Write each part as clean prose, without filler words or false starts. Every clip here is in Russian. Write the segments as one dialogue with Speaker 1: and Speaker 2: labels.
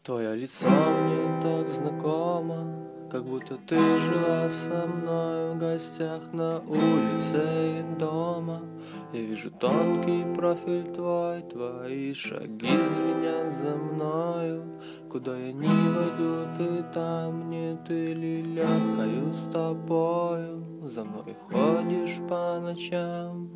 Speaker 1: Твое лицо мне так знакомо, как будто ты жила со мной в гостях на улице и дома. Я вижу тонкий профиль твой, твои шаги звенят за мною. Куда я не войду, ты там, нет или легкою с тобою. За мной ходишь по ночам.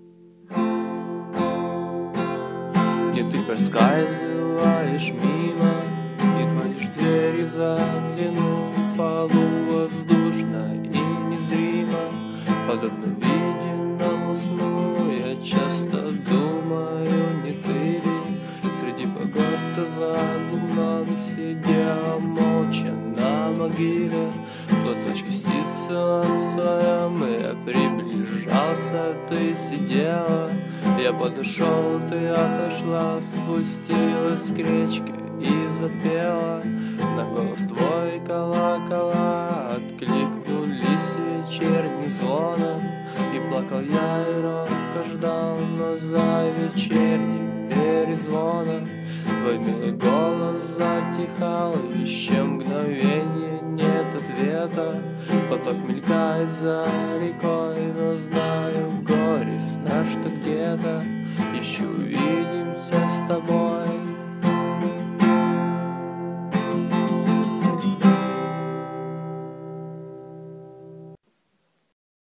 Speaker 1: И ты проскальзываешь мимо, едва лишь двери загляну. Полу воздушно и незримо, подобно виденному сну. Я часто думаю, не ты ли среди погоста за гумном сидела молча на могиле. Платочек птицам своем я приближался, ты сидела. Я подошел, ты отошла, спустилась к речке и запела. На голос твой колокола откликнулись вечерним звоном. И плакал я, и робко ждал, но за вечерним перезвоном твой милый голос затихал, еще мгновенье нет ответа. Поток мелькает за рекой, но знаю, горестно, что где-то еще увидеть